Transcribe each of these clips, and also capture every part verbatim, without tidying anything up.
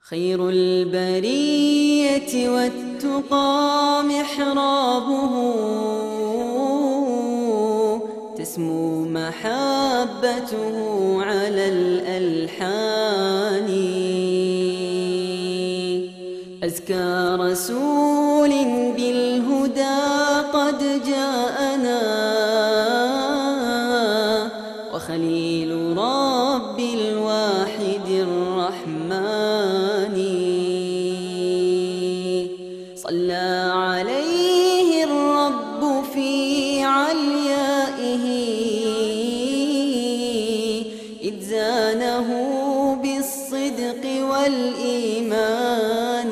خير البرية والتقى محرابه، تسمو محبته على الألحان. أزكى رسول بالهدى قد جاءنا، وخليل رب الواحد الرحمن. صلى عليه الرب في عليائه، إذ زانه بالصدق والإيمان.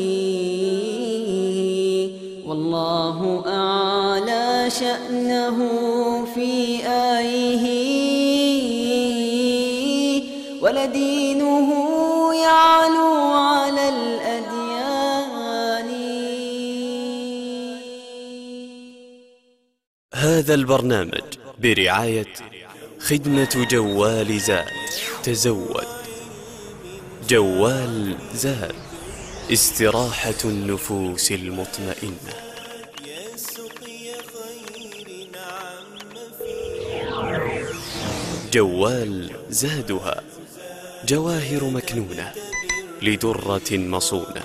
والله أعلى شأنه في آيه، ولدينه يعلو على الأديان. هذا البرنامج برعاية خدمة جوال زاد. تزود جوال زاد، استراحة النفوس المطمئنة. جوال زادها جواهر مكنونة لدرة مصونة.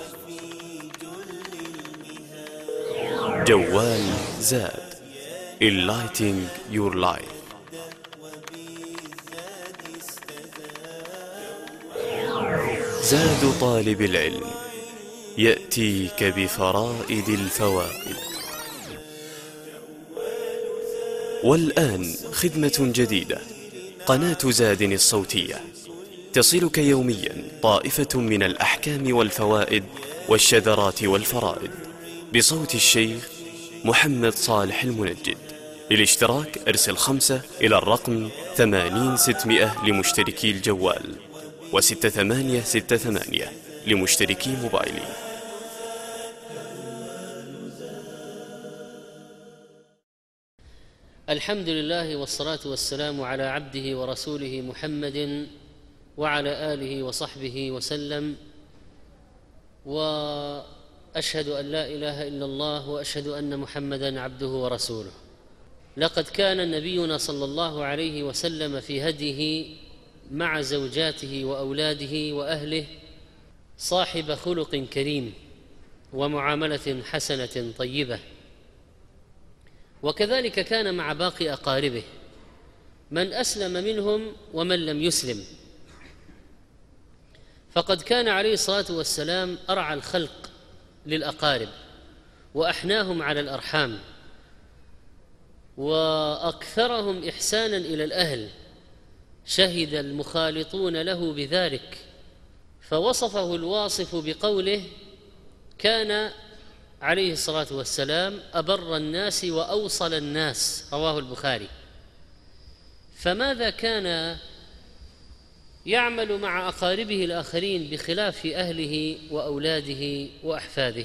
جوال زاد، Enlightening your life. زاد طالب العلم يأتيك بفرائد الفوائد. والآن خدمة جديدة، قناة زاد الصوتية تصلك يوميا طائفة من الأحكام والفوائد والشذرات والفرائد بصوت الشيخ محمد صالح المنجد. للاشتراك ارسل خمسة إلى الرقم ثمانين ستمائة لمشتركي الجوال، وستة ثمانية ستة ثمانية لمشتركي موبايلي. الحمد لله والصلاة والسلام على عبده ورسوله محمد وعلى آله وصحبه وسلم، وأشهد أن لا إله إلا الله وأشهد أن محمدًا عبده ورسوله. لقد كان نبينا صلى الله عليه وسلم في هديه مع زوجاته وأولاده وأهله صاحب خلق كريم ومعاملة حسنة طيبة، وكذلك كان مع باقي أقاربه، من أسلم منهم ومن لم يسلم. فقد كان عليه الصلاة والسلام أرعى الخلق للأقارب وأحناهم على الأرحام وأكثرهم إحساناً إلى الأهل، شهد المخالطون له بذلك، فوصفه الواصف بقوله: كان عليه الصلاة والسلام أبر الناس وأوصل الناس، رواه البخاري. فماذا كان يعمل مع أقاربه الآخرين بخلاف أهله وأولاده وأحفاده؟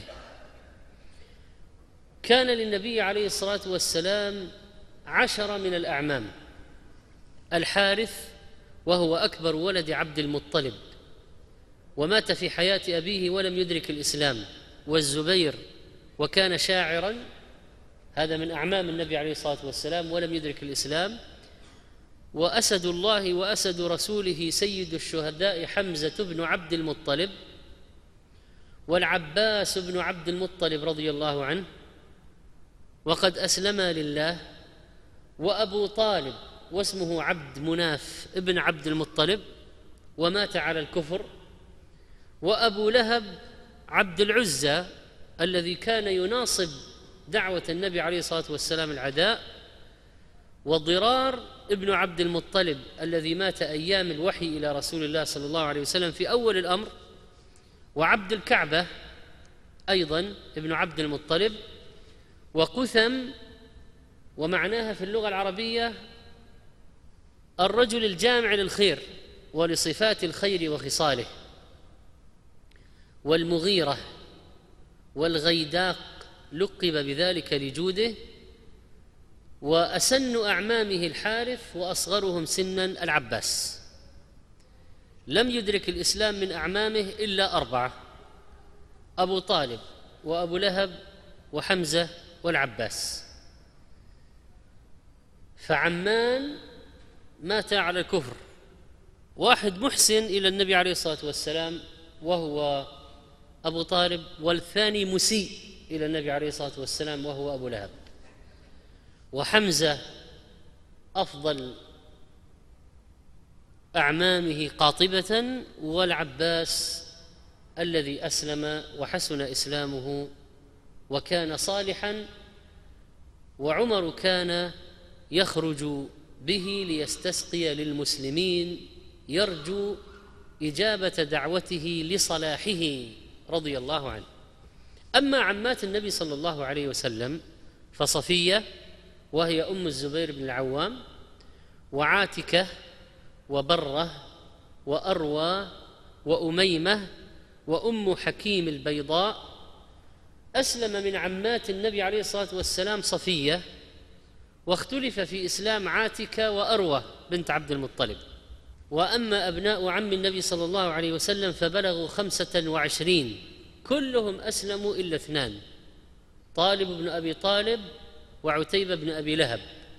كان للنبي عليه الصلاة والسلام عشر من الأعمام: الحارث وهو أكبر ولد عبد المطلب ومات في حياة أبيه ولم يدرك الإسلام، والزبير وكان شاعراً، هذا من أعمام النبي عليه الصلاة والسلام ولم يدرك الإسلام، وأسد الله وأسد رسوله سيد الشهداء حمزة بن عبد المطلب، والعباس بن عبد المطلب رضي الله عنه وقد أسلما لله، وأبو طالب واسمه عبد مناف ابن عبد المطلب ومات على الكفر، وأبو لهب عبد العزى الذي كان يناصب دعوة النبي عليه الصلاة والسلام العداء، وضرار ابن عبد المطلب الذي مات أيام الوحي إلى رسول الله صلى الله عليه وسلم في أول الأمر، وعبد الكعبة أيضا ابن عبد المطلب، وقثم، ومعناها في اللغة العربية الرجل الجامع للخير ولصفات الخير وخصاله، والمغيرة والغيداق لقب بذلك لجوده، وأسن أعمامه الحارث وأصغرهم سنا العباس. لم يدرك الإسلام من أعمامه إلا أربعة: أبو طالب وأبو لهب وحمزة والعباس. فعمان ماتا على الكفر، واحد محسن إلى النبي عليه الصلاة والسلام وهو أبو طالب، والثاني مسيء إلى النبي عليه الصلاة والسلام وهو أبو لهب. وحمزة أفضل أعمامه قاطبة، والعباس الذي أسلم وحسن إسلامه وكان صالحا، وعمر كان يخرج به ليستسقي للمسلمين يرجو إجابة دعوته لصلاحه رضي الله عنه. أما عمات النبي صلى الله عليه وسلم فصفية وهي أم الزبير بن العوام، وعاتكة وبرة وأروى وأميمة وأم حكيم البيضاء. أسلم من عمات النبي عليه الصلاة والسلام صفية، واختلف في إسلام عاتكة وأروى بنت عبد المطلب. وأما أبناء عم النبي صلى الله عليه وسلم فبلغوا خمسة وعشرين، كلهم أسلموا إلا اثنان: طالب بن أبي طالب وعتيبة بن أبي لهب.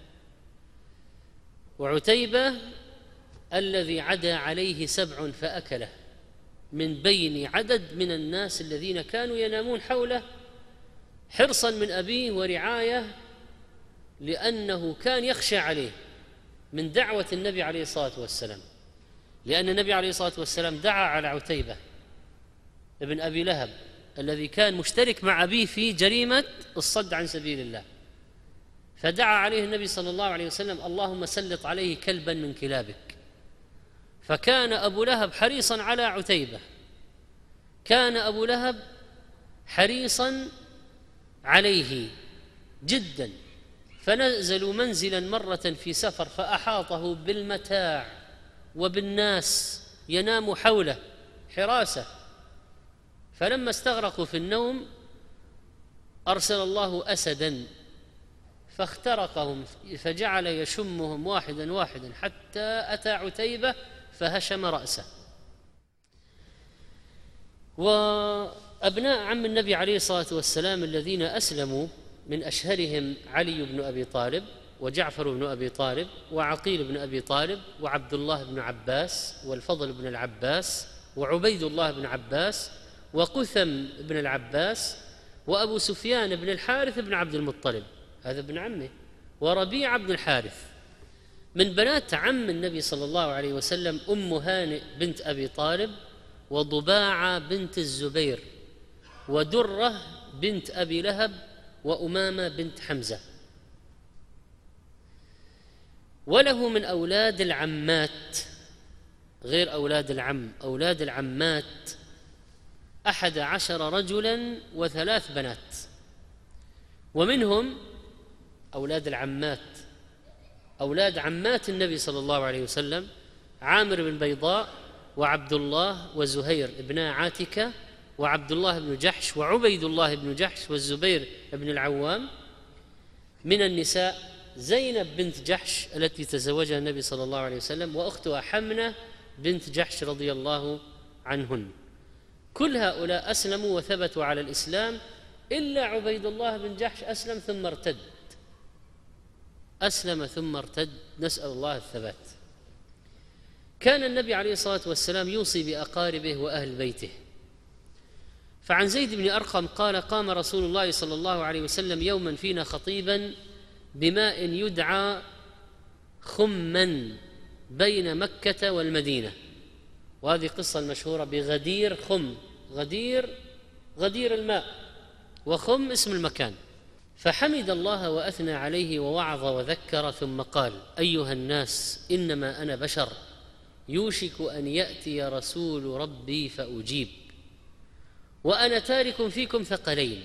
وعتيبة الذي عدا عليه سبع فأكله، من بين عدد من الناس الذين كانوا ينامون حوله حرصا من أبيه ورعاية، لأنه كان يخشى عليه من دعوة النبي عليه الصلاة والسلام، لأن النبي عليه الصلاة والسلام دعا على عتيبة ابن أبي لهب الذي كان مشترك مع أبيه في جريمة الصد عن سبيل الله، فدعا عليه النبي صلى الله عليه وسلم: اللهم سلط عليه كلبا من كلابك. فكان أبو لهب حريصا على عتيبة، كان أبو لهب حريصا عليه جدا، فنزلوا منزلا مرة في سفر فأحاطه بالمتاع وبالناس ينام حوله حراسة، فلما استغرقوا في النوم أرسل الله أسدا فاخترقهم، فجعل يشمهم واحدا واحدا حتى أتى عتيبة فهشم رأسه. وأبناء عم النبي عليه الصلاة والسلام الذين أسلموا من أشهرهم علي بن أبي طالب وجعفر بن أبي طالب وعقيل بن أبي طالب وعبد الله بن عباس والفضل بن العباس وعبيد الله بن عباس وقثم بن العباس وأبو سفيان بن الحارث بن عبد المطلب، هذا ابن عمه، وربيعة بن الحارث. من بنات عم النبي صلى الله عليه وسلم أم هانئ بنت أبي طالب، وضباعة بنت الزبير، ودرة بنت أبي لهب، وأمامة بنت حمزة. وله من أولاد العمات غير أولاد العم، أولاد العمات أحد عشر رجلا وثلاث بنات، ومنهم أولاد العمات أولاد عمات النبي صلى الله عليه وسلم: عامر بن بيضاء وعبد الله وزهير ابنا عاتكة وعبد الله بن جحش وعبيد الله بن جحش والزبير بن العوام. من النساء زينب بنت جحش التي تزوجها النبي صلى الله عليه وسلم، وأختها حمنة بنت جحش رضي الله عنهن. كل هؤلاء أسلموا وثبتوا على الإسلام، إلا عبيد الله بن جحش أسلم ثم ارتد أسلم ثم ارتد، نسأل الله الثبات. كان النبي عليه الصلاة والسلام يوصي بأقاربه وأهل بيته، فعن زيد بن أرقم قال: قام رسول الله صلى الله عليه وسلم يوما فينا خطيبا بماء يدعى خما بين مكة والمدينة، وهذه قصة المشهورة بغدير خم، غدير غدير الماء، وخم اسم المكان. فحمد الله وأثنى عليه ووعظ وذكر، ثم قال: أيها الناس، إنما أنا بشر، يوشك أن يأتي رسول ربي فأجيب، وأنا تارك فيكم ثقلين.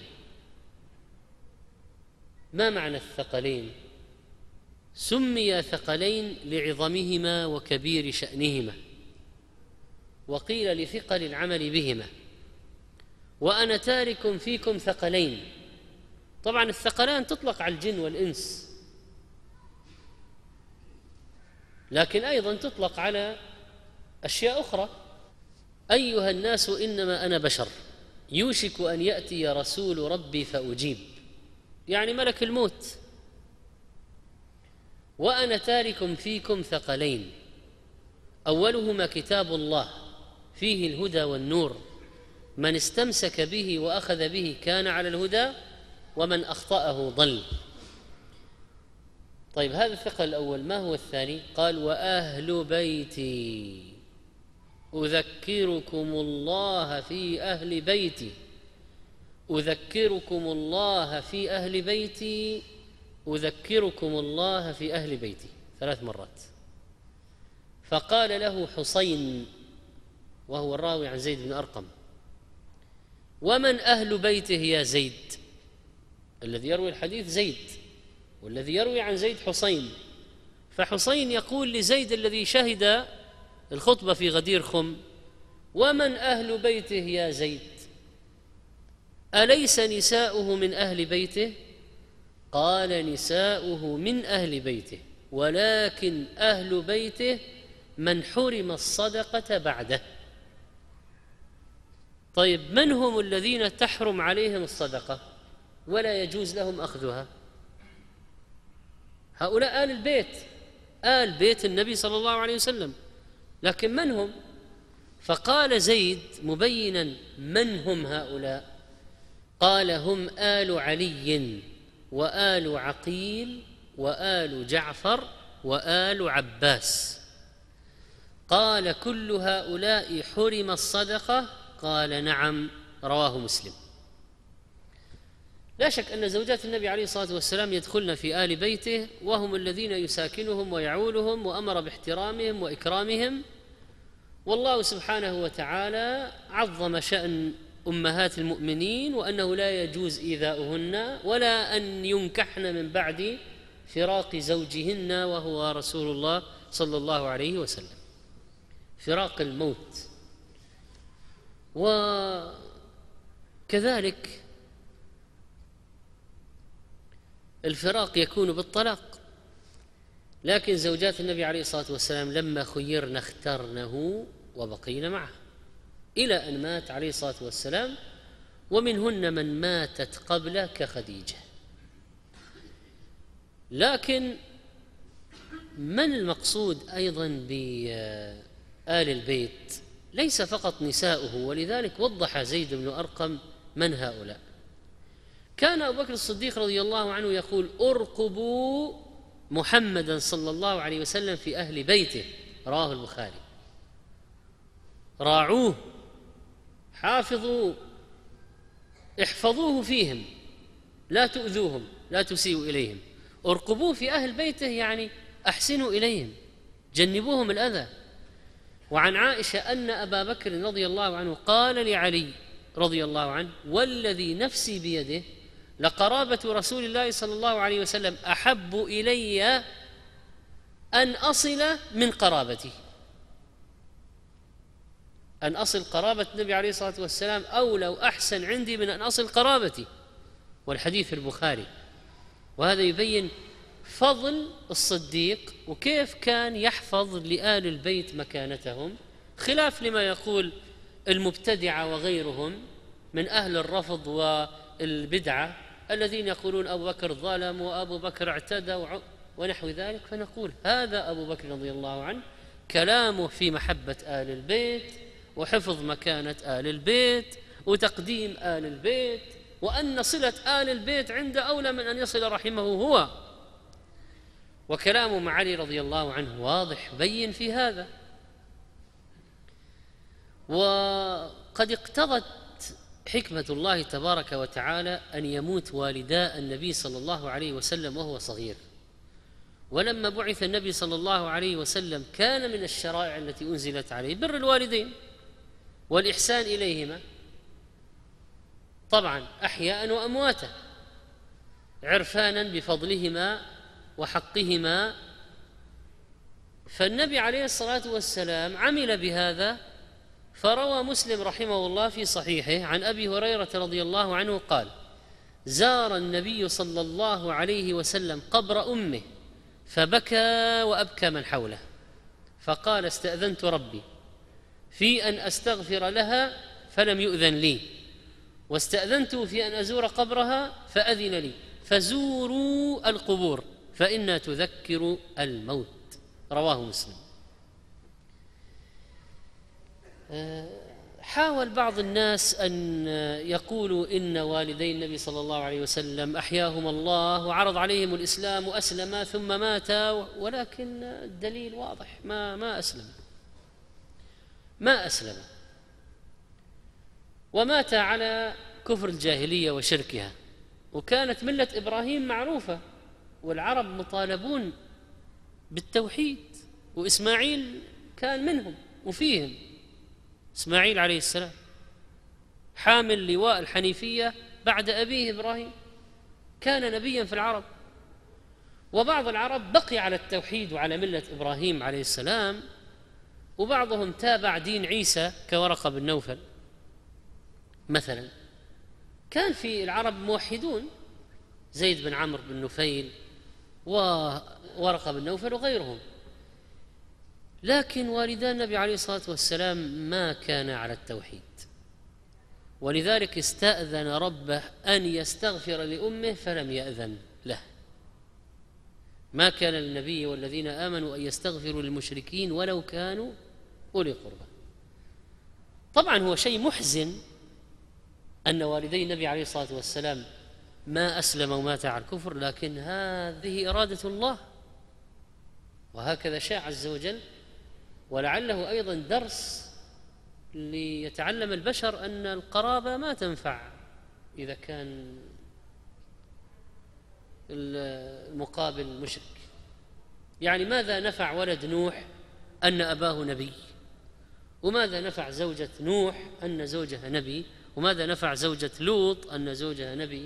ما معنى الثقلين؟ سمي ثقلين لعظمهما وكبير شأنهما، وقيل لثقل العمل بهما. وأنا تارك فيكم ثقلين، طبعا الثقلان تطلق على الجن والإنس، لكن أيضا تطلق على أشياء أخرى: أيها الناس إنما أنا بشر يوشك أن يأتي رسول ربي فأجيب، يعني ملك الموت، وأنا تارك فيكم ثقلين، أولهما كتاب الله فيه الهدى والنور، من استمسك به وأخذ به كان على الهدى ومن أخطأه ضل. طيب هذا الثقل الأول، ما هو الثاني؟ قال: وأهل بيتي أذكركم الله في أهل بيتي، أذكركم الله في أهل بيتي، أذكركم الله في أهل بيتي، ثلاث مرات. فقال له حسين وهو الراوي عن زيد بن أرقم: ومن أهل بيته يا زيد؟ الذي يروي الحديث زيد، والذي يروي عن زيد حسين. فحسين يقول لزيد الذي شهد الخطبة في غدير خم: ومن أهل بيته يا زيد؟ أليس نساؤه من أهل بيته؟ قال: نساؤه من أهل بيته، ولكن أهل بيته من حرم الصدقة بعده. طيب من هم الذين تحرم عليهم الصدقة ولا يجوز لهم أخذها؟ هؤلاء آل البيت، آل بيت النبي صلى الله عليه وسلم. لكن من هم؟ فقال زيد مبينا من هم هؤلاء، قال: هم آل علي وآل عقيل وآل جعفر وآل عباس. قال: كل هؤلاء حرم الصدقة؟ قال: نعم. رواه مسلم. لا شك أن زوجات النبي عليه الصلاة والسلام يدخلن في آل بيته، وهم الذين يساكنهم ويعولهم وأمر باحترامهم وإكرامهم. والله سبحانه وتعالى عظم شأن أمهات المؤمنين، وأنه لا يجوز إيذاؤهن ولا أن ينكحن من بعد فراق زوجهن وهو رسول الله صلى الله عليه وسلم، فراق الموت. وكذلك الفراق يكون بالطلاق، لكن زوجات النبي عليه الصلاة والسلام لما خيرن اخترنه وبقين معه إلى أن مات عليه الصلاة والسلام، ومنهن من ماتت قبله كخديجة. لكن من المقصود أيضا بآل البيت ليس فقط نساؤه، ولذلك وضح زيد بن أرقم من هؤلاء. كان أبو بكر الصديق رضي الله عنه يقول: أرقبوا محمدا صلى الله عليه وسلم في أهل بيته، رواه البخاري. راعوه، حافظوا، احفظوه فيهم، لا تؤذوهم، لا تسيئوا إليهم. ارقبوه في أهل بيته يعني أحسنوا إليهم، جنبوهم الأذى. وعن عائشة أن أبا بكر رضي الله عنه قال لعلي رضي الله عنه: والذي نفسي بيده لقرابة رسول الله صلى الله عليه وسلم أحب إلي أن أصل من قرابتي، أن أصل قرابة النبي عليه الصلاة والسلام أولى وأحسن عندي من أن أصل قرابتي. والحديث في البخاري. وهذا يبين فضل الصديق وكيف كان يحفظ لآل البيت مكانتهم، خلاف لما يقول المبتدعة وغيرهم من أهل الرفض والبدعة الذين يقولون أبو بكر ظلم وأبو بكر اعتدى ونحو ذلك. فنقول هذا أبو بكر رضي الله عنه كلامه في محبة آل البيت وحفظ مكانة آل البيت وتقديم آل البيت، وأن صلة آل البيت عنده أولى من أن يصل رحمه هو. وكلامه مع علي رضي الله عنه واضح بين في هذا. وقد اقتضت حكمة الله تبارك وتعالى أن يموت والدا النبي صلى الله عليه وسلم وهو صغير. ولما بعث النبي صلى الله عليه وسلم كان من الشرائع التي أنزلت عليه بر الوالدين والإحسان إليهما، طبعا أحياء وأمواتا، عرفانا بفضلهما وحقهما. فالنبي عليه الصلاة والسلام عمل بهذا. فروى مسلم رحمه الله في صحيحه عن أبي هريرة رضي الله عنه قال: زار النبي صلى الله عليه وسلم قبر أمه فبكى وأبكى من حوله، فقال: استأذنت ربي في أن أستغفر لها فلم يؤذن لي، واستأذنته في أن أزور قبرها فأذن لي، فزوروا القبور فإنها تذكر الموت. رواه مسلم. حاول بعض الناس أن يقولوا إن والدي النبي صلى الله عليه وسلم أحياهم الله وعرض عليهم الإسلام وأسلما ثم ماتا، ولكن الدليل واضح، ما ما أسلم ما أسلم ومات على كفر الجاهلية وشركها. وكانت ملة إبراهيم معروفة، والعرب مطالبون بالتوحيد، وإسماعيل كان منهم وفيهم. إسماعيل عليه السلام حامل لواء الحنيفية بعد أبيه إبراهيم، كان نبيا في العرب. وبعض العرب بقي على التوحيد وعلى ملة إبراهيم عليه السلام، وبعضهم تابع دين عيسى كورقة بن نوفل مثلا. كان في العرب موحدون، زيد بن عمرو بن نفيل وورقة بن نوفل وغيرهم، لكن والدا النبي عليه الصلاة والسلام ما كان على التوحيد، ولذلك استأذن ربه أن يستغفر لأمه فلم يأذن له. ما كان للنبي والذين آمنوا أن يستغفروا للمشركين ولو كانوا أولي قربى. طبعا هو شيء محزن أن والدي النبي عليه الصلاة والسلام ما أسلم ومات على الكفر، لكن هذه إرادة الله وهكذا شاء عز وجل. ولعله أيضا درس ليتعلم البشر أن القرابة ما تنفع إذا كان المقابل مشرك. يعني ماذا نفع ولد نوح أن أباه نبي، وماذا نفع زوجة نوح أن زوجها نبي، وماذا نفع زوجة لوط أن زوجها نبي؟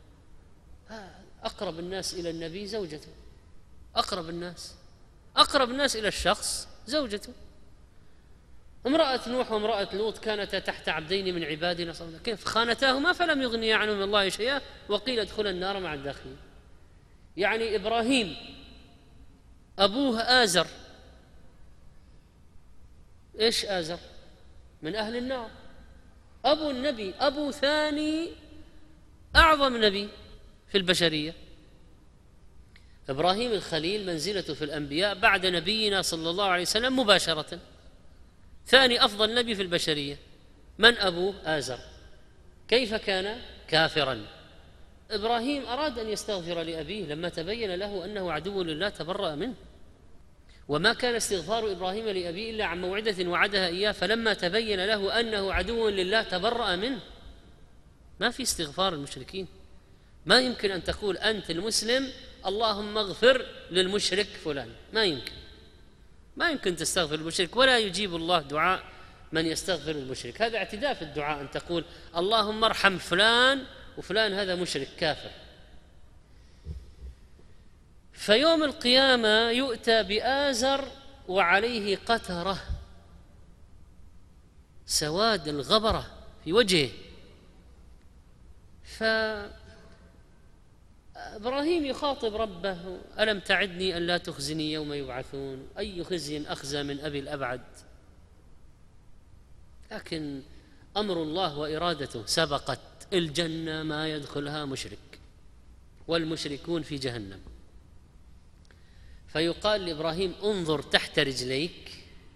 أقرب الناس إلى النبي زوجته، أقرب الناس أقرب الناس إلى الشخص زوجته. امرأة نوح وامرأة لوط كانتا تحت عبدين من عبادنا صالحين، كيف خانتاهما فلم يغنيا عنهم من الله شيئا وقيل ادخلا النار مع الداخلين. يعني إبراهيم أبوه آزر، إيش آزر؟ من أهل النار. أبو النبي، أبو ثاني أعظم نبي في البشرية، إبراهيم الخليل منزلته في الأنبياء بعد نبينا صلى الله عليه وسلم مباشرة، ثاني أفضل نبي في البشرية. من أبوه؟ آزر. كيف كان؟ كافرا. إبراهيم أراد أن يستغفر لأبيه لما تبين له أنه عدو لله تبرأ منه، وما كان استغفار إبراهيم لأبيه إلا عن موعدة وعدها إياه، فلما تبين له أنه عدو لله تبرأ منه. ما في استغفار المشركين. ما يمكن أن تقول أنت المسلم اللهم اغفر للمشرك فلان، ما يمكن ما يمكن تستغفر المشرك، ولا يجيب الله دعاء من يستغفر المشرك. هذا اعتداء في الدعاء أن تقول اللهم ارحم فلان وفلان هذا مشرك كافر. فيوم القيامة يؤتى بآزر وعليه قترة سواد الغبرة في وجهه. فإبراهيم يخاطب ربه ألم تعدني أن لا تخزني يوم يبعثون، أي خزي أخزى من أبي الأبعد. لكن أمر الله وإرادته سبقت، الجنة ما يدخلها مشرك والمشركون في جهنم. فيقال لإبراهيم انظر تحت رجليك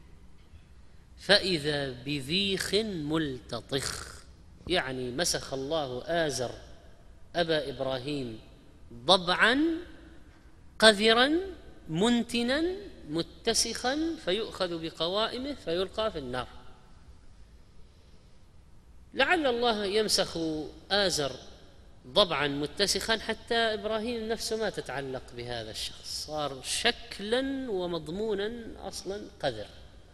فإذا بذيخ ملتطخ، يعني مسخ الله آزر أبا إبراهيم ضبعا قذرا منتنا متسخا فيؤخذ بقوائمه فيلقى في النار. لعل الله يمسخ آزر ضبعا متسخا حتى إبراهيم نفسه ما تتعلق بهذا الشخص، صار شكلا ومضمونا أصلا قذر.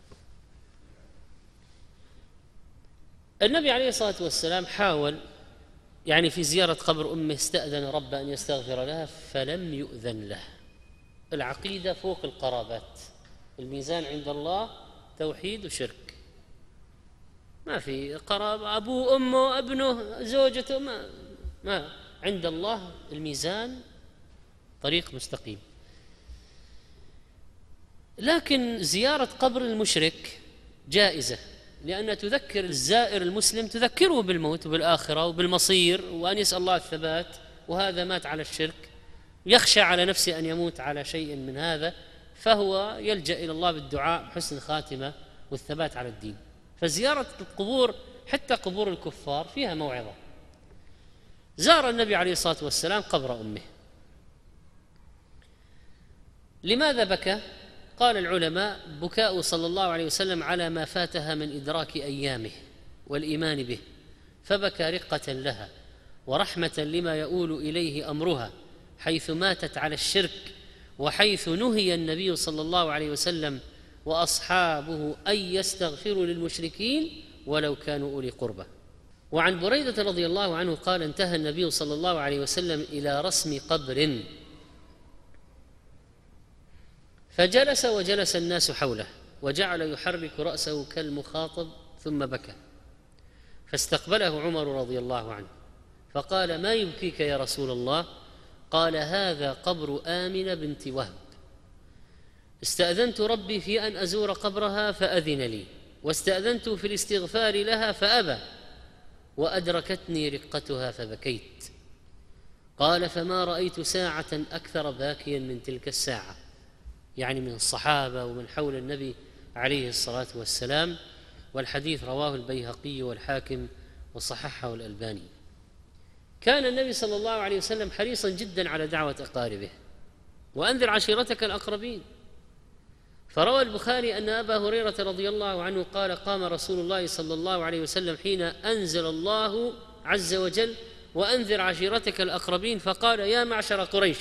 النبي عليه الصلاة والسلام حاول يعني في زيارة قبر أمه استأذن رب أن يستغفر لها فلم يؤذن له. العقيدة فوق القرابات، الميزان عند الله توحيد وشرك، ما في قرابة، أبوه أمه ابنه زوجته، ما ما عند الله الميزان طريق مستقيم. لكن زيارة قبر المشرك جائزة لأن تذكر الزائر المسلم، تذكره بالموت وبالآخرة وبالمصير وأن يسأل الله الثبات، وهذا مات على الشرك يخشى على نفسه أن يموت على شيء من هذا، فهو يلجأ إلى الله بالدعاء بحسن الخاتمة والثبات على الدين. فزيارة القبور حتى قبور الكفار فيها موعظة. زار النبي عليه الصلاة والسلام قبر أمه. لماذا بكى؟ قال العلماء: بكاء صلى الله عليه وسلم على ما فاتها من إدراك أيامه والإيمان به، فبكى رقة لها ورحمة لما يؤول إليه أمرها، حيث ماتت على الشرك، وحيث نهي النبي صلى الله عليه وسلم وأصحابه أن يستغفروا للمشركين ولو كانوا أولي قربى. وعن بريدة رضي الله عنه قال: انتهى النبي صلى الله عليه وسلم إلى رسم قبر، فجلس وجلس الناس حوله، وجعل يحرك رأسه كالمخاطب، ثم بكى، فاستقبله عمر رضي الله عنه فقال: ما يبكيك يا رسول الله؟ قال: هذا قبر آمنة بنت وهب، استأذنت ربي في أن أزور قبرها فأذن لي، واستأذنت في الاستغفار لها فأبى، وأدركتني رقتها فبكيت. قال: فما رأيت ساعة أكثر باكيا من تلك الساعة، يعني من الصحابة ومن حول النبي عليه الصلاة والسلام. والحديث رواه البيهقي والحاكم وصححه الألباني. كان النبي صلى الله عليه وسلم حريصا جدا على دعوة أقاربه، وأنذر عشيرتك الأقربين. فروى البخاري أن أبا هريرة رضي الله عنه قال: قام رسول الله صلى الله عليه وسلم حين أنزل الله عز وجل: وأنذر عشيرتك الأقربين، فقال: يا معشر قريش،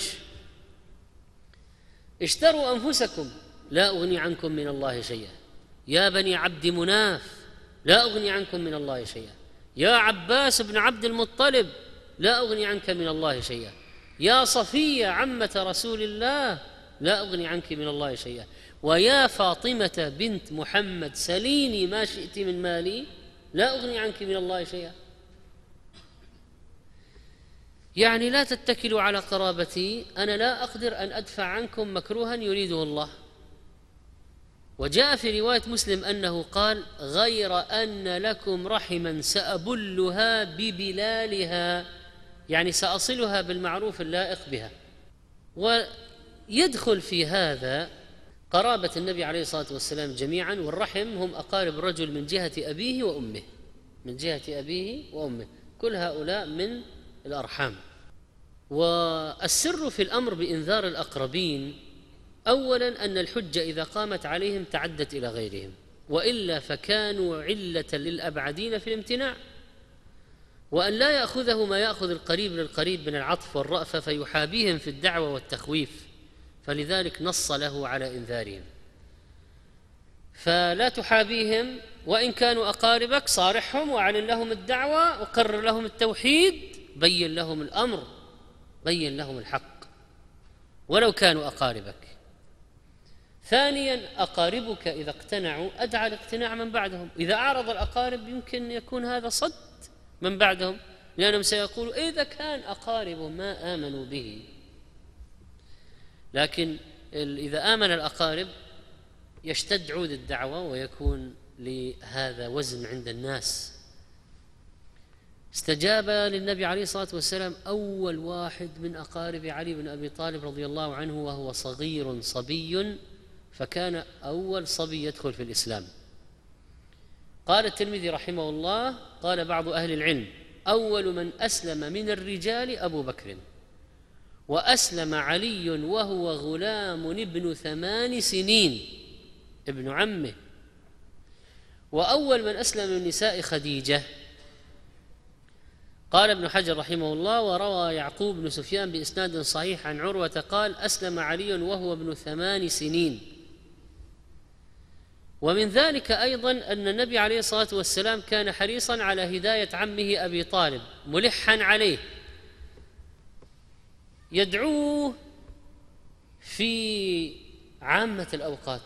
اشتروا أنفسكم لا أغني عنكم من الله شيئا، يا بني عبد مناف لا أغني عنكم من الله شيئا، يا عباس بن عبد المطلب لا أغني عنك من الله شيئا، يا صفية عمة رسول الله لا أغني عنك من الله شيئا، ويا فاطمة بنت محمد سليني ما شئت من مالي لا أغني عنك من الله شيئا. يعني لا تتكلوا على قرابتي، أنا لا أقدر أن أدفع عنكم مكروها يريده الله. وجاء في رواية مسلم أنه قال: غير أن لكم رحما سأبلها ببلالها، يعني سأصلها بالمعروف اللائق بها. ويدخل في هذا قرابة النبي عليه الصلاة والسلام جميعا، والرحم هم أقارب الرجل من جهة أبيه وأمه، من جهة أبيه وأمه، كل هؤلاء من الأرحام. والسر في الأمر بإنذار الأقربين: أولا أن الحجة إذا قامت عليهم تعدت إلى غيرهم، وإلا فكانوا علة للأبعدين في الامتناع، وأن لا يأخذه ما يأخذ القريب للقريب من العطف والرأفة فيحابيهم في الدعوة والتخويف، فلذلك نص له على إنذارهم. فلا تحابيهم، وإن كانوا أقاربك صارحهم وأعلن لهم الدعوة وقرر لهم التوحيد، بين لهم الأمر، بين لهم الحق ولو كانوا أقاربك. ثانيا، أقاربك إذا اقتنعوا أدعى الاقتناع من بعدهم، إذا أعرض الأقارب يمكن يكون هذا صد من بعدهم، لأنهم سيقولوا إذا كان أقارب ما آمنوا به. لكن إذا آمن الأقارب يشتد عود الدعوة ويكون لهذا وزن عند الناس. استجاب للنبي عليه الصلاة والسلام أول واحد من أقارب علي بن أبي طالب رضي الله عنه، وهو صغير صبي، فكان أول صبي يدخل في الإسلام. قال الترمذي رحمه الله: قال بعض أهل العلم: أول من أسلم من الرجال أبو بكر، وأسلم علي وهو غلام ابن ثمان سنين ابن عمه، وأول من أسلم من النساء خديجة. قال ابن حجر رحمه الله: وروى يعقوب بن سفيان بإسناد صحيح عن عروة قال: أسلم علي وهو ابن ثمان سنين. ومن ذلك أيضا أن النبي عليه الصلاة والسلام كان حريصا على هداية عمه أبي طالب، ملحا عليه، يدعوه في عامة الأوقات،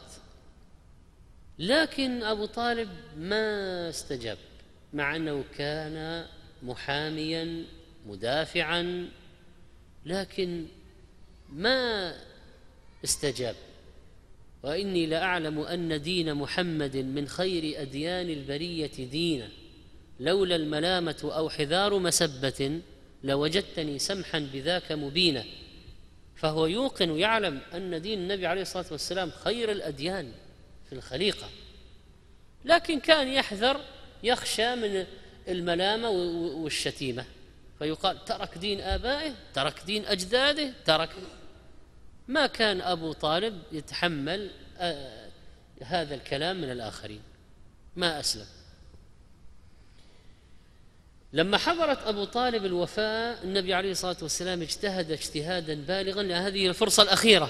لكن أبو طالب ما استجاب، مع أنه كان محاميا مدافعا، لكن ما استجاب. وإني لأعلم أن دين محمد من خير أديان البرية دينا، لولا الملامة أو حذار مسبة لوجدتني سمحا بذاك مبينا. فهو يوقن ويعلم أن دين النبي عليه الصلاة والسلام خير الأديان في الخليقة، لكن كان يحذر، يخشى من الملامة والشتيمة، فيقال ترك دين آبائه، ترك دين أجداده، ترك. ما كان أبو طالب يتحمل هذا الكلام من الآخرين، ما أسلم. لما حضرت أبو طالب الوفاة النبي عليه الصلاة والسلام اجتهد اجتهادا بالغا لأن هذه الفرصة الأخيرة،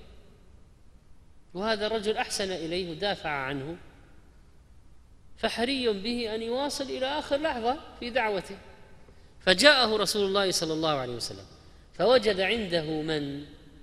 وهذا الرجل أحسن إليه ودافع عنه، فحري به أن يواصل إلى آخر لحظة في دعوته. فجاءه رسول الله صلى الله عليه وسلم فوجد عنده من؟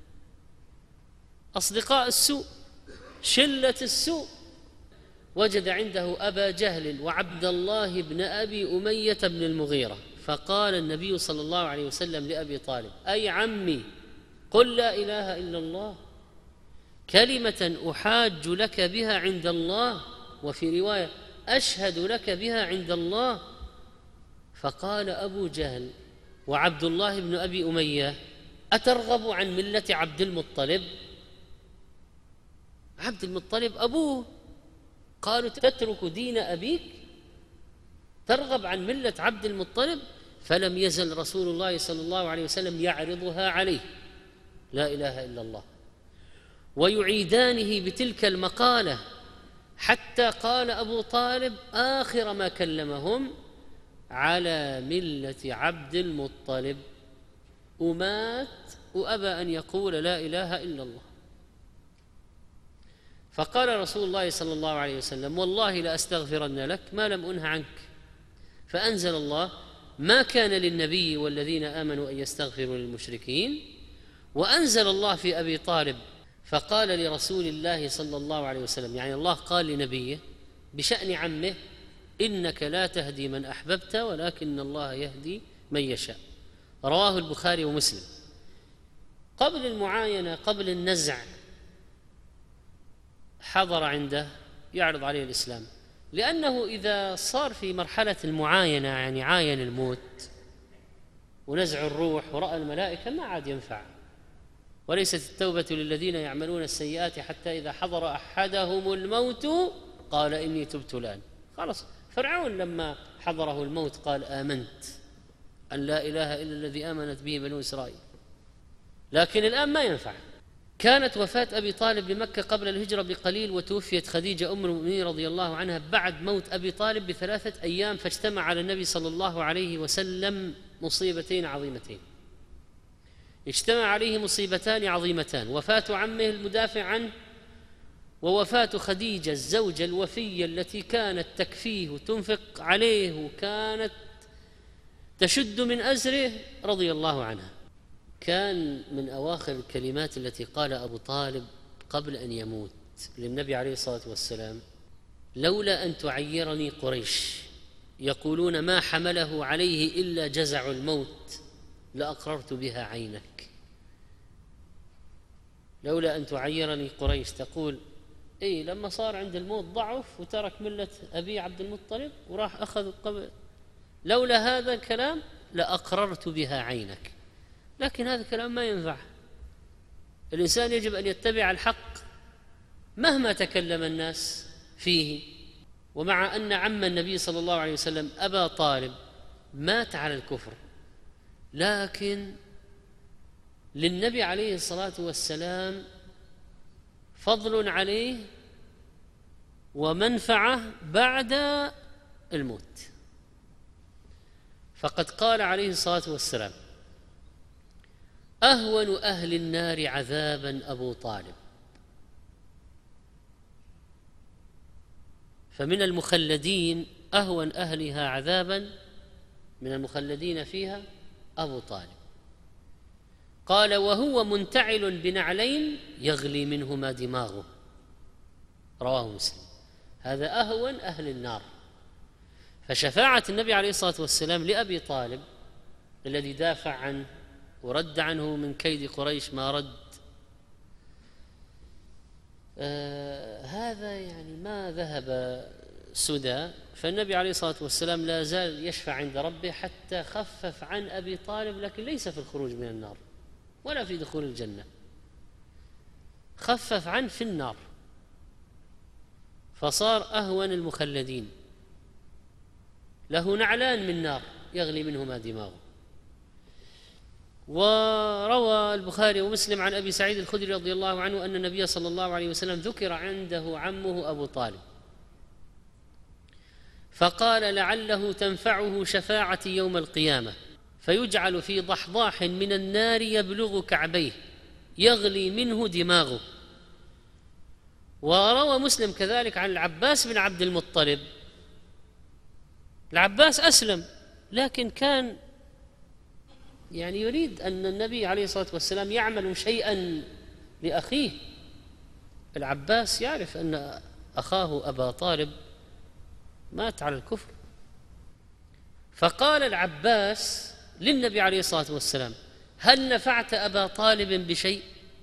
أصدقاء السوء، شلة السوء. وجد عنده أبا جهل وعبد الله بن أبي أمية بن المغيرة. فقال النبي صلى الله عليه وسلم لأبي طالب: أي عمي، قل لا إله إلا الله، كلمة أحاج لك بها عند الله، وفي رواية أشهد لك بها عند الله. فقال أبو جهل وعبد الله بن أبي أمية: أترغب عن ملة عبد المطلب؟ عبد المطلب أبوه. قالوا: تترك دين أبيك؟ ترغب عن ملة عبد المطلب؟ فلم يزل رسول الله صلى الله عليه وسلم يعرضها عليه، لا إله إلا الله، ويعيدانه بتلك المقالة، حتى قال أبو طالب آخر ما كلمهم: على ملة عبد المطلب. ومات وأبى أن يقول لا إله إلا الله. فقال رسول الله صلى الله عليه وسلم: والله لأستغفرن لك ما لم أنه عنك. فأنزل الله: ما كان للنبي والذين آمنوا أن يستغفروا للمشركين. وأنزل الله في أبي طالب فقال لرسول الله صلى الله عليه وسلم، يعني الله قال لنبيه بشأن عمه: إنك لا تهدي من أحببت ولكن الله يهدي من يشاء. رواه البخاري ومسلم. قبل المعاينة، قبل النزع، حضر عنده يعرض عليه الإسلام، لأنه إذا صار في مرحلة المعاينة، يعني عاين الموت ونزع الروح ورأى الملائكة، ما عاد ينفع. وليست التوبة للذين يعملون السيئات حتى إذا حضر أحدهم الموت قال إني تبت الآن. خلاص، فرعون لما حضره الموت قال: آمنت أن لا إله إلا الذي آمنت به بنو إسرائيل. لكن الآن ما ينفع. كانت وفاة أبي طالب بمكة قبل الهجرة بقليل، وتوفيت خديجة أم المؤمنين رضي الله عنها بعد موت أبي طالب بثلاثة أيام. فاجتمع على النبي صلى الله عليه وسلم مصيبتين عظيمتين، اجتمع عليه مصيبتان عظيمتان: وفاة عمه المدافع عنه، ووفاة خديجة الزوجة الوفية التي كانت تكفيه وتنفق عليه وكانت تشد من أزره رضي الله عنها. كان من أواخر الكلمات التي قال أبو طالب قبل أن يموت للنبي عليه الصلاة والسلام: لولا أن تعيرني قريش يقولون ما حمله عليه إلا جزع الموت لأقررت بها عينك. لولا أن تعيرني قريش، تقول إيه لما صار عند الموت ضعف وترك ملة أبي عبد المطلب وراح أخذ قبل، لولا هذا الكلام لأقررت بها عينك. لكن هذا الكلام ما ينفع. الإنسان يجب أن يتبع الحق مهما تكلم الناس فيه. ومع أن عم النبي صلى الله عليه وسلم أبا طالب مات على الكفر، لكن للنبي عليه الصلاة والسلام فضل عليه ومنفعة بعد الموت. فقد قال عليه الصلاة والسلام: أهون أهل النار عذابا أبو طالب. فمن المخلدين أهون أهلها عذابا من المخلدين فيها أبو طالب. قال: وهو منتعل بنعلين يغلي منهما دماغه. رواه مسلم. هذا أهون أهل النار. فشفاعة النبي عليه الصلاة والسلام لأبي طالب الذي دافع عنه ورد عنه من كيد قريش ما رد، آه هذا يعني ما ذهب سدى، فالنبي عليه الصلاة والسلام لا زال يشفع عند ربه حتى خفف عن أبي طالب، لكن ليس في الخروج من النار ولا في دخول الجنة، خفف عنه في النار فصار أهون المخلدين، له نعلان من نار يغلي منهما دماغه. وروى البخاري ومسلم عن أبي سعيد الخدري رضي الله عنه أن النبي صلى الله عليه وسلم ذكر عنده عمه أبو طالب فقال لعله تنفعه شفاعتي يوم القيامة، فيجعل في ضحضاح من النار يبلغ كعبيه يغلي منه دماغه. وروى مسلم كذلك عن العباس بن عبد المطلب، العباس أسلم لكن كان يعني يريد أن النبي عليه الصلاة والسلام يعمل شيئا لأخيه. العباس يعرف أن أخاه أبا طالب مات على الكفر، فقال العباس للنبي عليه الصلاة والسلام هل نفعت أبا طالب بشيء؟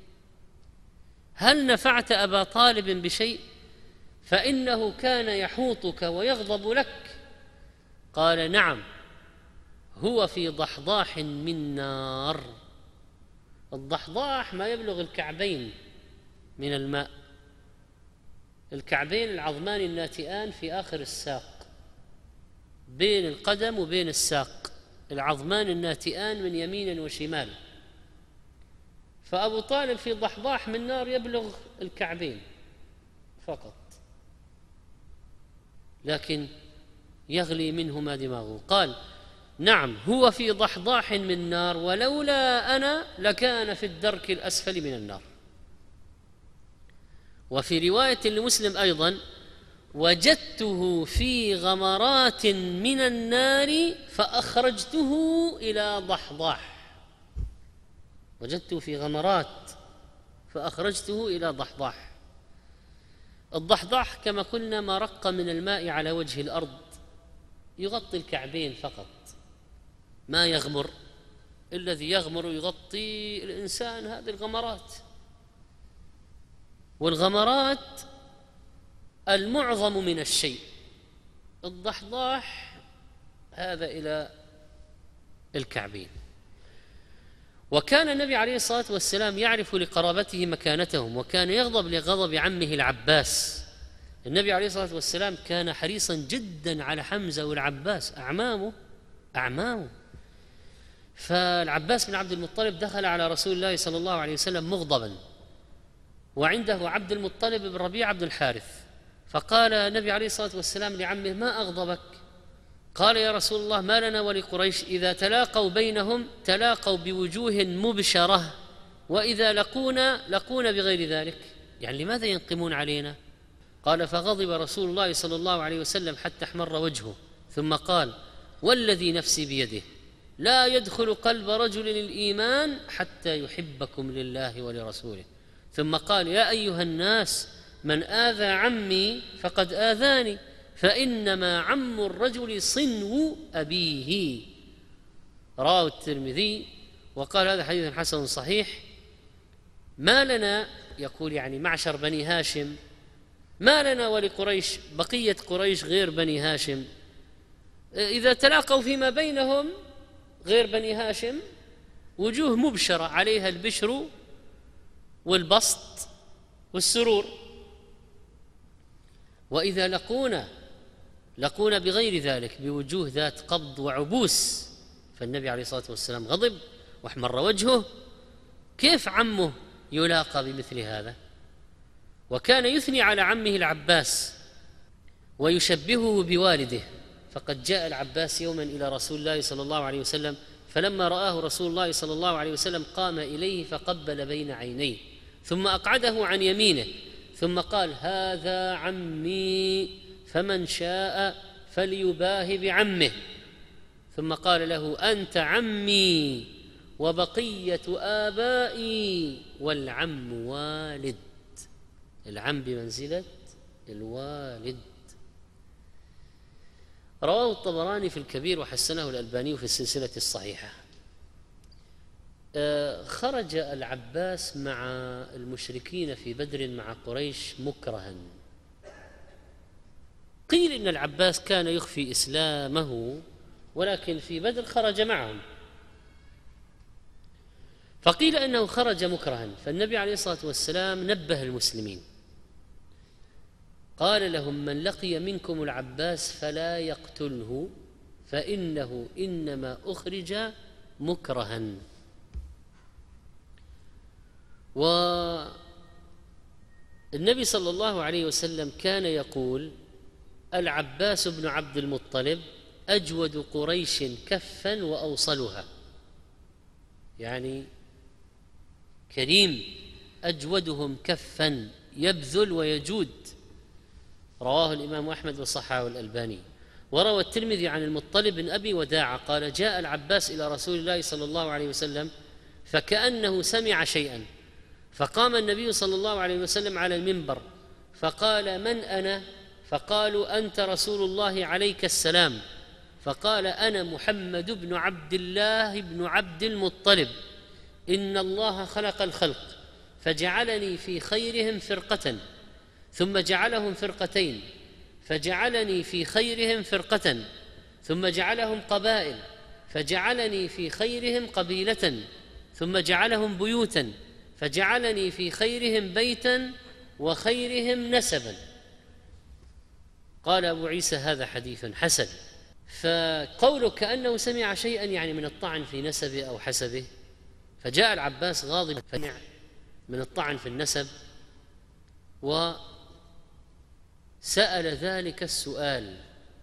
هل نفعت أبا طالب بشيء؟ فإنه كان يحوطك ويغضب لك. قال نعم، هو في ضحضاح من نار. الضحضاح ما يبلغ الكعبين من الماء، الكعبين العظمان الناتئان في آخر الساق، بين القدم وبين الساق العظمان الناتئان من يمين وشمال، فأبو طالب في ضحضاح من نار يبلغ الكعبين فقط، لكن يغلي منهما دماغه. قال نعم، هو في ضحضاح من نار ولولا أنا لكان في الدرك الأسفل من النار. وفي رواية لمسلم أيضا وجدته في غمرات من النار فأخرجته إلى ضحضاح، وجدته في غمرات فأخرجته إلى ضحضاح. الضحضاح كما قلنا ما رق من الماء على وجه الأرض، يغطي الكعبين فقط، ما يغمر. الذي يغمر يغطي الإنسان هذه الغمرات، والغمرات المعظم من الشيء. الضحضاح هذا إلى الكعبين. وكان النبي عليه الصلاة والسلام يعرف لقرابته مكانتهم، وكان يغضب لغضب عمه العباس. النبي عليه الصلاة والسلام كان حريصا جدا على حمزة والعباس، أعمامه أعمامه فالعباس بن عبد المطلب دخل على رسول الله صلى الله عليه وسلم مغضبا، وعنده عبد المطلب بن ربيعة بن الحارث، فقال النبي عليه الصلاة والسلام لعمه ما أغضبك؟ قال يا رسول الله ما لنا ولقريش إذا تلاقوا بينهم تلاقوا بوجوه مبشرة، وإذا لقونا لقونا بغير ذلك، يعني لماذا ينقمون علينا؟ قال فغضب رسول الله صلى الله عليه وسلم حتى احمر وجهه، ثم قال والذي نفسي بيده لا يدخل قلب رجل الإيمان حتى يحبكم لله ولرسوله. ثم قال يا أيها الناس من آذى عمي فقد آذاني، فإنما عم الرجل صنو أبيه. رواه الترمذي وقال هذا حديث حسن صحيح. ما لنا، يقول يعني معشر بني هاشم، ما لنا ولقريش بقية قريش غير بني هاشم، إذا تلاقوا فيما بينهم غير بني هاشم وجوه مبشرة عليها البشر والبسط والسرور، وإذا لقونا لقونا بغير ذلك بوجوه ذات قبض وعبوس. فالنبي عليه الصلاة والسلام غضب واحمر وجهه، كيف عمه يلاقى بمثل هذا؟ وكان يثني على عمه العباس ويشبهه بوالده. فقد جاء العباس يوما إلى رسول الله صلى الله عليه وسلم، فلما رآه رسول الله صلى الله عليه وسلم قام إليه فقبل بين عينيه، ثم أقعده عن يمينه، ثم قال هذا عمي فمن شاء فليباه بعمه، ثم قال له أنت عمي وبقية آبائي والعم والد. العم بمنزلة الوالد. رواه الطبراني في الكبير وحسنه الألباني في السلسلة الصحيحة. خرج العباس مع المشركين في بدر مع قريش مكرها. قيل إن العباس كان يخفي إسلامه، ولكن في بدر خرج معهم، فقيل إنه خرج مكرها. فالنبي عليه الصلاة والسلام نبه المسلمين، قال لهم: من لقي منكم العباس فلا يقتله، فإنه إنما أخرج مكرها. والنبي صلى الله عليه وسلم كان يقول: العباس بن عبد المطلب أجود قريش كفا وأوصلها، يعني كريم، أجودهم كفا، يبذل ويجود. رواه الإمام أحمد وصححه الألباني. وروى الترمذي عن المطلب بن أبي وداعة قال: جاء العباس إلى رسول الله صلى الله عليه وسلم فكأنه سمع شيئا، فقام النبي صلى الله عليه وسلم على المنبر فقال: من أنا؟ فقالوا: أنت رسول الله عليك السلام. فقال: أنا محمد بن عبد الله بن عبد المطلب، إن الله خلق الخلق فجعلني في خيرهم فرقة، ثم جعلهم فرقتين، فجعلني في خيرهم فرقة، ثم جعلهم قبائل، فجعلني في خيرهم قبيلة، ثم جعلهم بيوتا، فجعلني في خيرهم بيتا وخيرهم نسبا. قال أبو عيسى: هذا حديث حسن. فقوله كأنه سمع شيئا يعني من الطعن في نسبه أو حسبه، فجاء العباس غاضبا فمع من الطعن في النسب وسأل ذلك السؤال.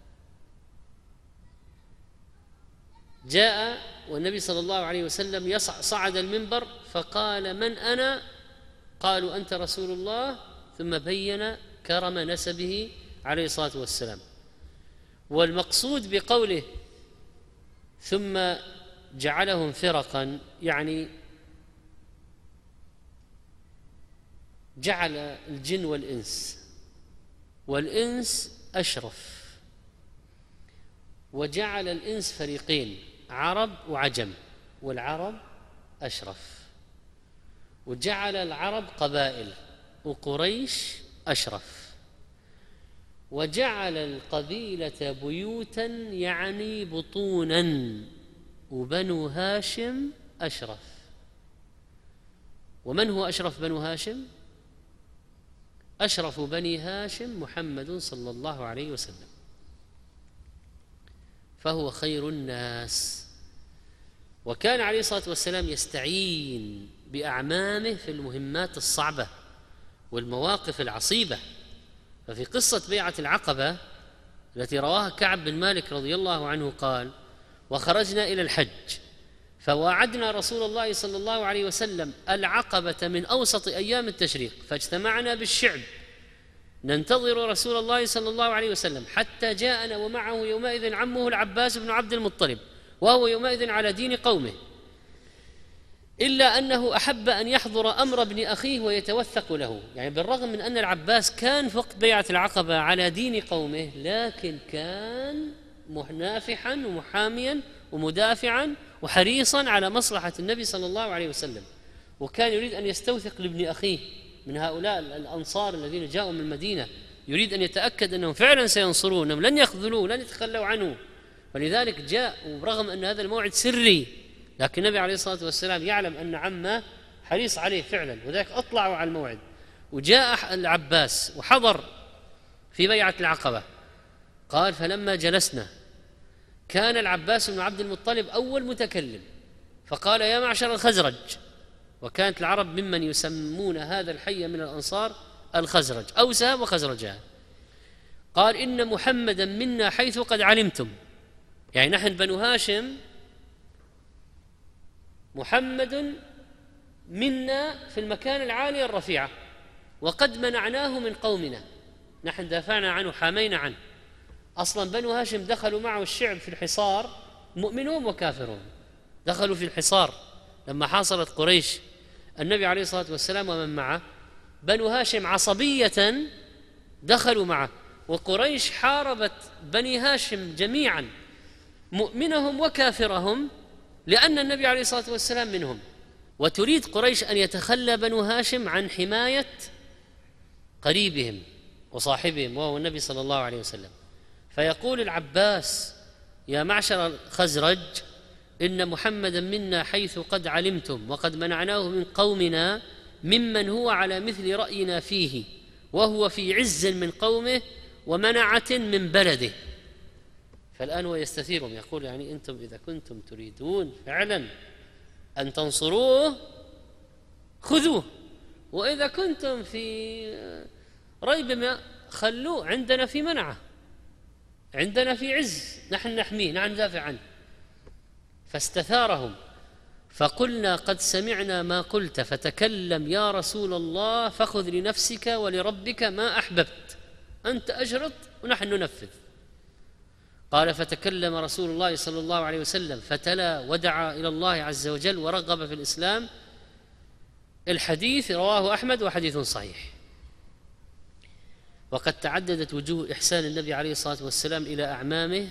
جاء والنبي صلى الله عليه وسلم صعد المنبر فقال: من أنا؟ قالوا: أنت رسول الله. ثم بين كرم نسبه عليه الصلاة والسلام. والمقصود بقوله ثم جعلهم فرقا يعني جعل الجن والإنس، والإنس أشرف، وجعل الإنس فريقين، عرب وعجم، والعرب أشرف، وجعل العرب قبائل، وقريش أشرف، وجعل القبيلة بيوتا يعني بطونا، وبنو هاشم أشرف. ومن هو أشرف بنو هاشم؟ أشرف بني هاشم محمد صلى الله عليه وسلم، فهو خير الناس. وكان عليه الصلاة والسلام يستعين بأعمامه في المهمات الصعبة والمواقف العصيبة. ففي قصة بيعة العقبة التي رواها كعب بن مالك رضي الله عنه قال: وخرجنا إلى الحج فواعدنا رسول الله صلى الله عليه وسلم العقبة من أوسط أيام التشريق، فاجتمعنا بالشعب ننتظر رسول الله صلى الله عليه وسلم حتى جاءنا ومعه يومئذ عمه العباس بن عبد المطلب، وهو يومئذ على دين قومه، إلا أنه أحب أن يحضر أمر ابن أخيه ويتوثق له. يعني بالرغم من أن العباس كان في وقت بيعة العقبة على دين قومه، لكن كان منافحا ومحاميا ومدافعا وحريصا على مصلحة النبي صلى الله عليه وسلم، وكان يريد أن يستوثق لابن أخيه من هؤلاء الأنصار الذين جاءوا من المدينة، يريد أن يتأكد أنهم فعلا سينصرونه، لن يخذلوه، لن يتخلوا عنه. ولذلك جاء، ورغم أن هذا الموعد سري، لكن النبي عليه الصلاة والسلام يعلم أن عمه حريص عليه فعلا، وذلك أطلعوا على الموعد. وجاء العباس وحضر في بيعة العقبة. قال: فلما جلسنا كان العباس بن عبد المطلب أول متكلم، فقال: يا معشر الخزرج، وكانت العرب ممن يسمون هذا الحي من الأنصار الخزرج، أوسها وخزرجها. قال: إن محمدا منا حيث قد علمتم، يعني نحن بنو هاشم، محمد منا في المكان العالي الرفيع، وقد منعناه من قومنا، نحن دافعنا عنه، حامينا عنه. أصلا بنو هاشم دخلوا معه الشعب في الحصار، مؤمنون وكافرون، دخلوا في الحصار لما حاصرت قريش النبي عليه الصلاة والسلام ومن معه. بنو هاشم عصبية دخلوا معه، وقريش حاربت بني هاشم جميعا، مؤمنهم وكافرهم، لأن النبي عليه الصلاة والسلام منهم. وتريد قريش أن يتخلى بنو هاشم عن حماية قريبهم وصاحبهم وهو النبي صلى الله عليه وسلم. فيقول العباس: يا معشر الخزرج، إن محمدا منا حيث قد علمتم، وقد منعناه من قومنا ممن هو على مثل رأينا فيه، وهو في عز من قومه ومنعة من بلده. فالآن هو يستثيرهم، يقول يعني أنتم إذا كنتم تريدون فعلا أن تنصروه خذوه، وإذا كنتم في ريب ما خلوه، عندنا في منعة، عندنا في عز، نحن نحميه، نحن ندافع عنه. فاستثارهم. فقلنا: قد سمعنا ما قلت، فتكلم يا رسول الله، فخذ لنفسك ولربك ما أحببت، أنت أجرط ونحن ننفذ. قال: فتكلم رسول الله صلى الله عليه وسلم فتلا ودعا إلى الله عز وجل ورغب في الإسلام. الحديث رواه أحمد وحديث صحيح. وقد تعددت وجوه إحسان النبي عليه الصلاة والسلام إلى أعمامه،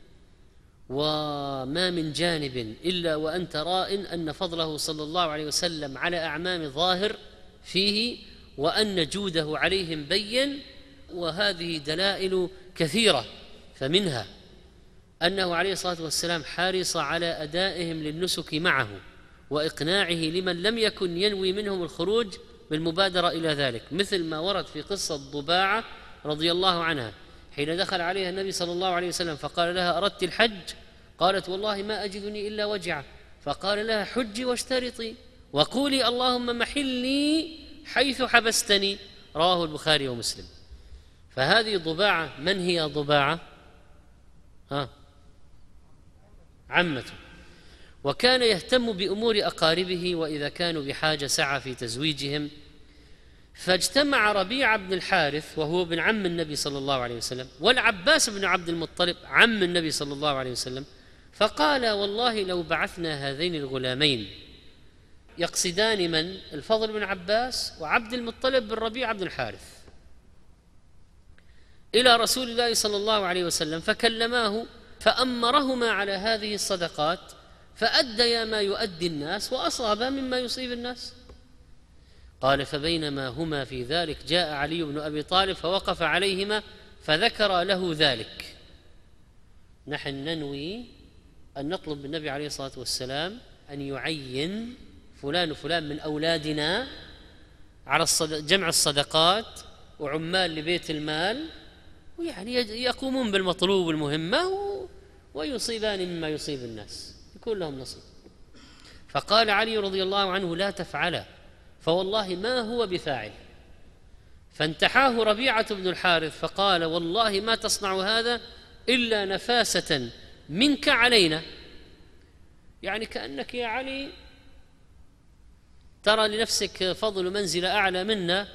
وما من جانب إلا وأنت راء أن فضله صلى الله عليه وسلم على أعمام ظاهر فيه، وأن جوده عليهم بين. وهذه دلائل كثيرة، فمنها أنه عليه الصلاة والسلام حرص على أدائهم للنسك معه وإقناعه لمن لم يكن ينوي منهم الخروج بالمبادرة إلى ذلك، مثل ما ورد في قصة ضباعة رضي الله عنها حين دخل عليها النبي صلى الله عليه وسلم فقال لها: أردت الحج؟ قالت: والله ما أجدني إلا وجعة. فقال لها: حجي واشترطي وقولي اللهم محلي حيث حبستني. رواه البخاري ومسلم. فهذه ضباعة. من هي ضباعة؟ ها عمته. وكان يهتم بأمور أقاربه، وإذا كانوا بحاجة سعى في تزويجهم. فاجتمع ربيعة بن الحارث وهو ابن عم النبي صلى الله عليه وسلم، والعباس بن عبد المطلب عم النبي صلى الله عليه وسلم، فقال: والله لو بعثنا هذين الغلامين، يقصدان من؟ الفضل بن عباس وعبد المطلب بن ربيعة بن الحارث، إلى رسول الله صلى الله عليه وسلم فكلماه فأمرهما على هذه الصدقات، فأديا ما يؤدي الناس وأصابا مما يصيب الناس. قال: فبينما هما في ذلك جاء علي بن أبي طالب فوقف عليهما فذكر له ذلك. نحن ننوي أن نطلب بالنبي عليه الصلاة والسلام أن يعين فلان وفلان من أولادنا على جمع الصدقات وعمال لبيت المال، ويعني يقومون بالمطلوب المهمة ويصيبان مما يصيب الناس، يكون لهم نصيب. فقال علي رضي الله عنه: لا تفعله، فوالله ما هو بفاعل. فانتحاه ربيعة بن الحارث فقال: والله ما تصنع هذا إلا نفاسة منك علينا، يعني كأنك يا علي ترى لنفسك فضل منزل أعلى منا،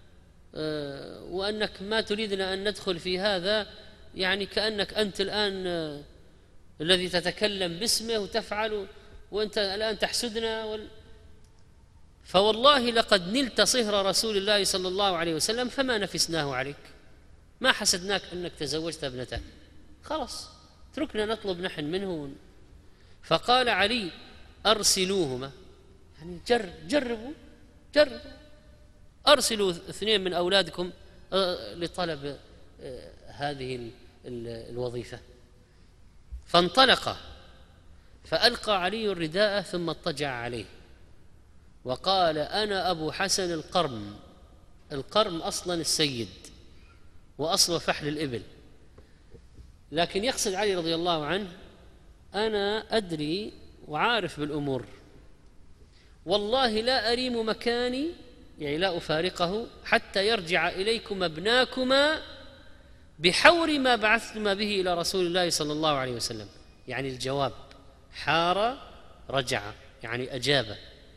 وأنك ما تريدنا أن ندخل في هذا، يعني كأنك أنت الآن الذي تتكلم باسمه وتفعل، وأنت الآن تحسدنا وال... فوالله لقد نلت صهر رسول الله صلى الله عليه وسلم فما نفسناه عليك، ما حسدناك أنك تزوجت ابنته، خلاص اتركنا نطلب نحن منه. فقال علي: أرسلوهما، يعني جر جربوا جربوا أرسلوا اثنين من أولادكم لطلب هذه الوظيفة. فانطلق فألقى علي الرداء ثم اضطجع عليه وقال: أنا أبو حسن القرم. القرم أصلا السيد وأصل فحل الإبل، لكن يقصد علي رضي الله عنه: أنا أدري وعارف بالأمور، والله لا أريم مكاني، يعني لا أفارقه حتى يرجع إليكم ابناكما بحور ما بعثتما به إلى رسول الله صلى الله عليه وسلم. يعني الجواب حار رجع، يعني أجاب.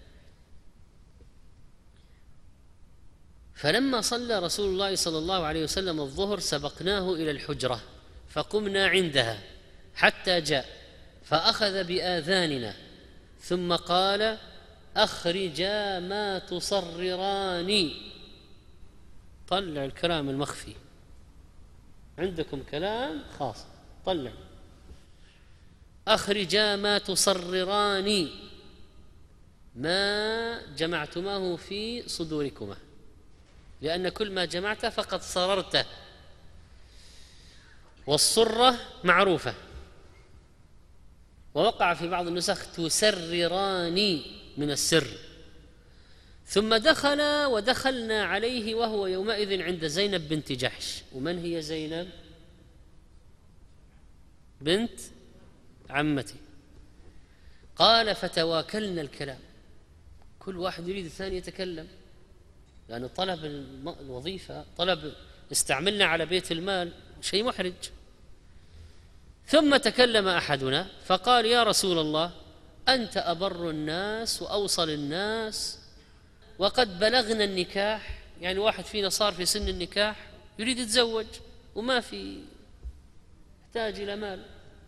فلما صلى رسول الله صلى الله عليه وسلم الظهر سبقناه إلى الحجرة فقمنا عندها حتى جاء فأخذ بآذاننا ثم قال: أخرجا ما تصرران. طلع الكلام المخفي، عندكم كلام خاص، طلع. أخرجا ما تصرران ما جمعتماه في صدوركما، لأن كل ما جمعته فقد صررته، والصرة معروفة، ووقع في بعض النسخ تسرران من السر. ثم دخل ودخلنا عليه وهو يومئذ عند زينب بنت جحش. ومن هي زينب؟ بنت عمتي. قال فتواكلنا الكلام، كل واحد يريد الثاني يتكلم، لأن طلب الوظيفة، طلب استعملنا على بيت المال شيء محرج. ثم تكلم أحدنا فقال يا رسول الله أنت أبر الناس وأوصل الناس، وقد بلغنا النكاح، يعني واحد فينا صار في سن النكاح يريد يتزوج وما في، يحتاج إلى مال،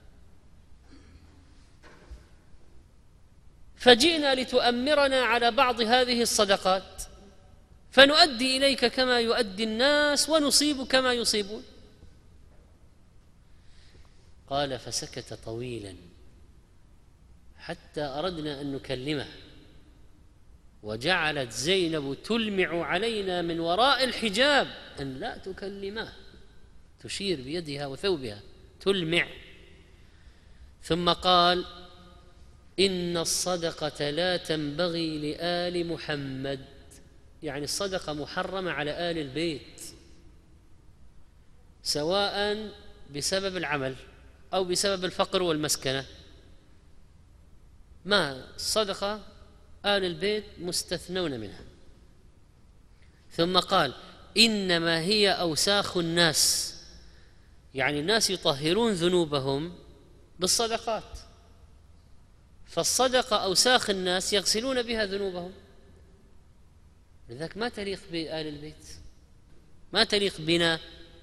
فجئنا لتؤمرنا على بعض هذه الصدقات فنؤدي إليك كما يؤدي الناس ونصيب كما يصيبون. قال فسكت طويلا حتى أردنا أن نكلمه، وجعلت زينب تلمع علينا من وراء الحجاب أن لا تكلمه، تشير بيدها وثوبها تلمع. ثم قال إن الصدقة لا تنبغي لآل محمد، يعني الصدقة محرمة على آل البيت، سواء بسبب العمل أو بسبب الفقر والمسكنة، ما الصدقة آل البيت مستثنون منها. ثم قال إنما هي أوساخ الناس، يعني الناس يطهرون ذنوبهم بالصدقات، فالصدقة أوساخ الناس يغسلون بها ذنوبهم، لذلك ما تليق بآل البيت، ما تليق بنا.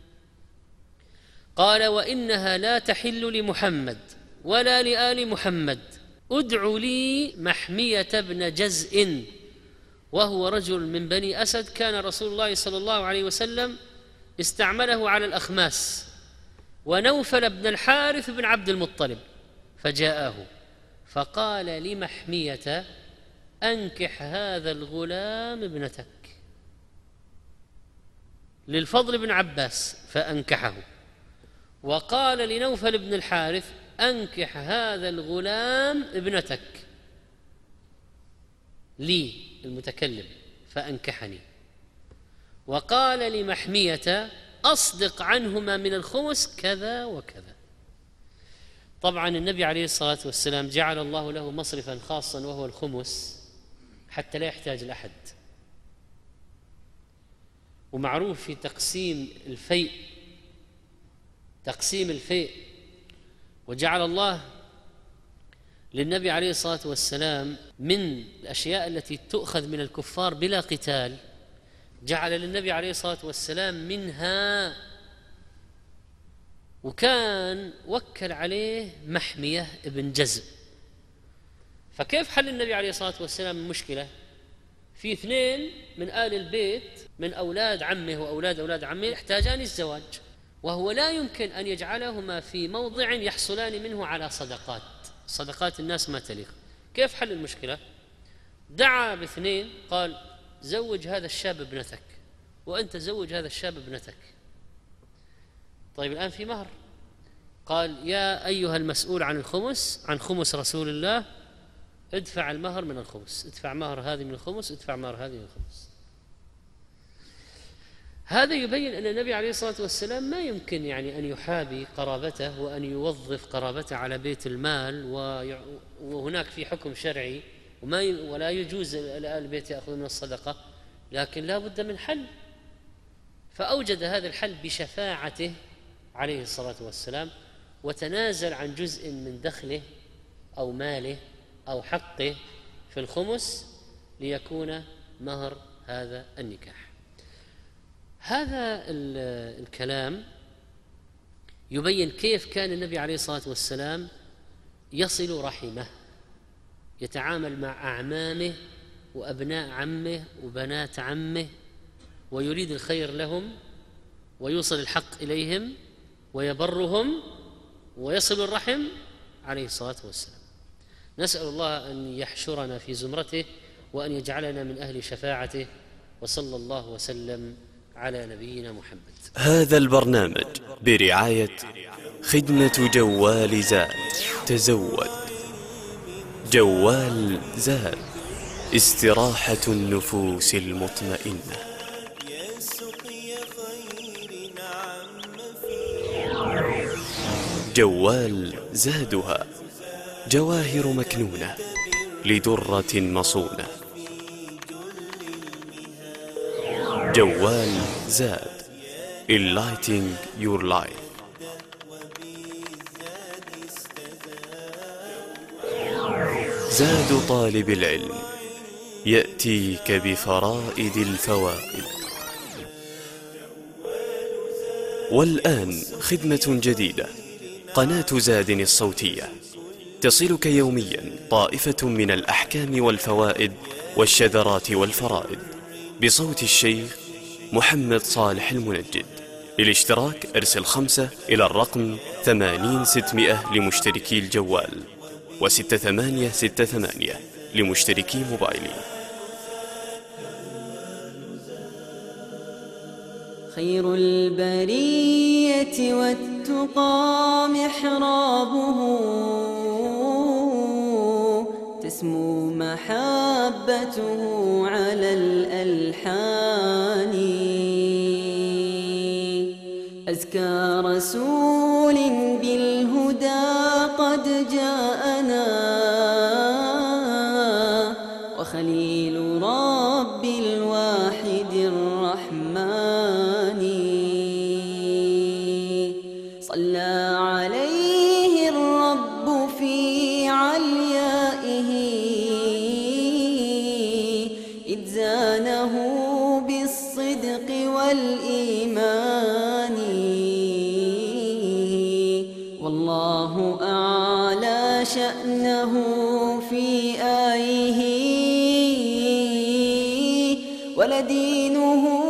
قال وإنها لا تحل لمحمد ولا لآل محمد، ادعوا لي محمية بن جزء، وهو رجل من بني أسد، كان رسول الله صلى الله عليه وسلم استعمله على الأخماس، ونوفل بن الحارث بن عبد المطلب، فجاءه فقال لمحمية أنكح هذا الغلام ابنتك، للفضل بن عباس فأنكحه، وقال لنوفل بن الحارث أنكح هذا الغلام ابنتك لي المتكلم فأنكحني، وقال لمحمية أصدق عنهما من الخمس كذا وكذا. طبعا النبي عليه الصلاة والسلام جعل الله له مصرفا خاصا وهو الخمس حتى لا يحتاج لأحد، ومعروف في تقسيم الفيء، تقسيم الفيء، وجعل الله للنبي عليه الصلاة والسلام من الأشياء التي تؤخذ من الكفار بلا قتال، جعل للنبي عليه الصلاة والسلام منها، وكان وكل عليه محمية ابن جزء. فكيف حل النبي عليه الصلاة والسلام المشكلة؟ في اثنين من آل البيت من أولاد عمه وأولاد أولاد عمه يحتاجان الزواج، وهو لا يمكن أن يجعلهما في موضع يحصلان منه على صدقات، صدقات الناس ما تليق. كيف حل المشكلة؟ دعا باثنين، قال زوج هذا الشاب ابنتك، وأنت زوج هذا الشاب ابنتك. طيب الآن في مهر، قال يا أيها المسؤول عن الخمس، عن خمس رسول الله، ادفع المهر من الخمس، ادفع مهر هذه من الخمس، ادفع مهر هذه من الخمس. هذا يبين أن النبي عليه الصلاة والسلام ما يمكن يعني أن يحابي قرابته وأن يوظف قرابته على بيت المال، وهناك في حكم شرعي وما ولا يجوز لآل البيت يأخذ من الصدقة، لكن لا بد من حل، فأوجد هذا الحل بشفاعته عليه الصلاة والسلام، وتنازل عن جزء من دخله أو ماله أو حقه في الخمس ليكون مهر هذا النكاح. هذا الكلام يبين كيف كان النبي عليه الصلاة والسلام يصل رحمه، يتعامل مع أعمامه وأبناء عمه وبنات عمه، ويريد الخير لهم ويوصل الحق إليهم ويبرهم ويصل الرحم عليه الصلاة والسلام. نسأل الله أن يحشرنا في زمرته وأن يجعلنا من أهل شفاعته، وصلى الله وسلم على نبينا محمد. هذا البرنامج برعاية خدمة جوال زاد. تزود. جوال زاد، استراحة النفوس المطمئنة. جوال زادها جواهر مكنونة لدرة مصونة. جوال زاد، enlightening your life. زاد طالب العلم يأتيك بفرائد الفوائد. والآن خدمة جديدة، قناة زاد الصوتية تصلك يوميا طائفة من الأحكام والفوائد والشذرات والفرائد بصوت الشيخ محمد صالح المنجد. للاشتراك ارسل خمسة إلى الرقم ثمانين ستمائة لمشتركي الجوال، وستة ثمانية ستة ثمانية لمشتركي موبايلي. خير البرية والتقى محرابه، تسمو محبته على الألحان. أزكى رسول بالهدى قد جاءنا، وخليل رب الواحد الرحمن. صلى عليه الرب في عليائه، إذ زانه بالصدق والإيمان. والله أعلى شأنه في آيه، ولدينه